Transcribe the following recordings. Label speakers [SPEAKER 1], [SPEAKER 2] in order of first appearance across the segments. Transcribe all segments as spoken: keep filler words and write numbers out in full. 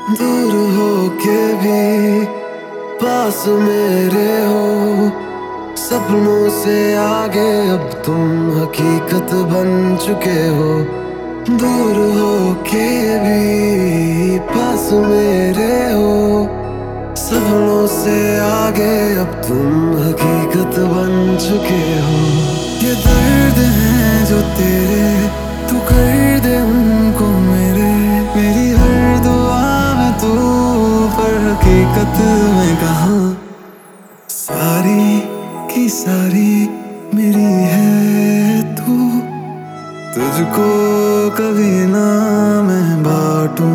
[SPEAKER 1] दूर हो के भी पास मेरे हो, सपनों से आगे अब तुम हकीकत बन चुके हो। दूर हो के भी पास मेरे हो, सपनों से आगे अब तुम हकीकत बन चुके हो। ये दर्द है जो तेरे, तू कर दे उनको मेरे। मेरी हर दुआ में तू, पर हकीकत में कहाँ। सारी की सारी मेरी है तू, तुझको कभी ना मैं बांटूं।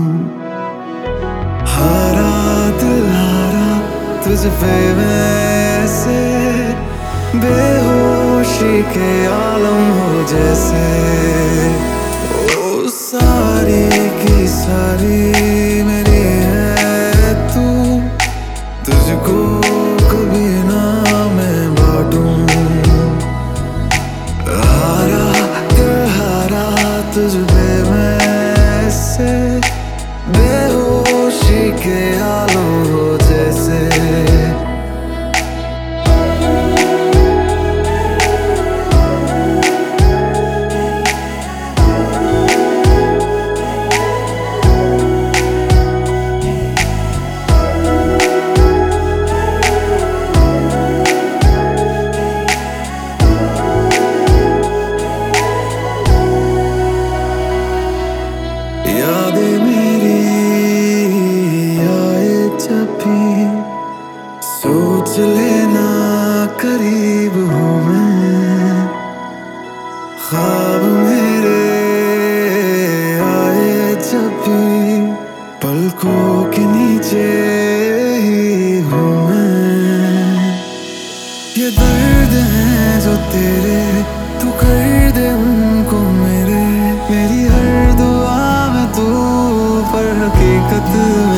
[SPEAKER 1] हारा दिल हारा तुझ पे वैसे, बेहोशी के आलम हो जैसे। ओ सारी की सारी मेरी है तू, तुझको कभी ना मैं बांटूं। हारा दिल हारा तुझ पे वैसे, बेहोशी के आलम हो जैसे। यादें मेरी आए जब भी, सोच लेना करीब हूँ मैं। ख्वाब मेरे आए जब भी, पलकों के नीचे ही हूँ मैं। ये दर्द है जो तेरे, तू कर दे उनको मेरे। मेरी हर दुआ में तू, पर हकीकत